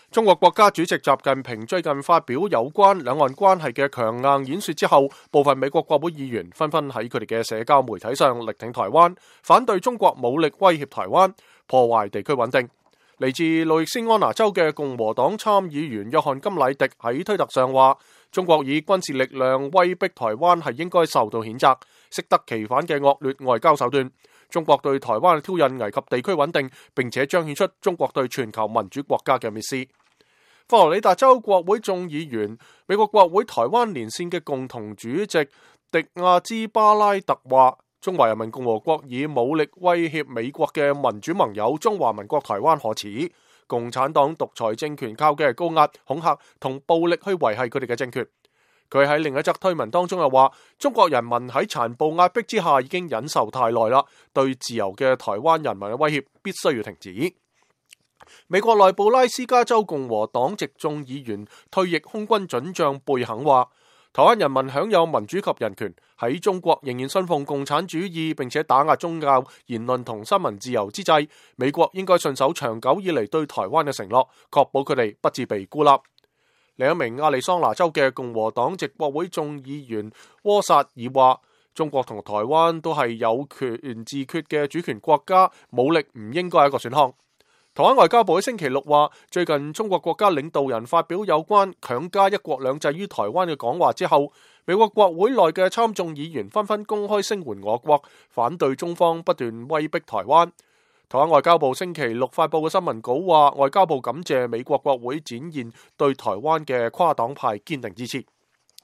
中國國家主席習近平最近發表有關兩岸關係嘅強硬演說之後，部分美國國會議員紛紛喺佢哋嘅社交媒體上力挺台灣，反對中國武力威脅台灣，破壞地區穩定。嚟自路易斯安那州嘅共和黨參議員約翰甘迺迪喺推特上話，中國以軍事力量威逼台灣係應該受到譴責，適得其反嘅惡劣外交手段。中國對台灣嘅挑釁危及地區穩定，並且彰顯出中國對全球民主國家嘅蔑視。佛羅里達州國會眾議員、美國國會台灣連線嘅共同主席迪亞茲巴拉特話，中華人民共和國以武力威脅美國嘅民主盟友中華民國台灣可恥，共產黨獨裁政權靠嘅係高壓、恐嚇同暴力去維繫佢哋嘅政權。佢喺另一則推文當中又話，中國人民喺殘暴壓迫之下已經忍受太耐啦，對自由嘅台灣人民嘅威脅必須要停止。美國內布拉斯加州共和黨籍眾議員退役空軍准將貝肯話，台灣人民享有民主及人權，喺中國仍然信奉共產主義並且打壓宗教、言論同新聞自由之際，美國應該信守長久以嚟對台灣嘅承諾，確保佢哋不致被孤立。另一名亞利桑那州嘅共和黨籍國會眾議員窩薩爾話，中國同台灣都係有權自決嘅主權國家，武力唔應該係一個選項。台灣外交部喺星期六話，最近中國國家領導人發表有關強加一國兩制於台灣嘅講話之後，美國國會內嘅參眾議員紛紛公開聲援我國，反對中方不斷威逼台灣。台灣外交部星期六發佈嘅新聞稿話，外交部感謝美國國會展現對台灣嘅跨黨派堅定支持。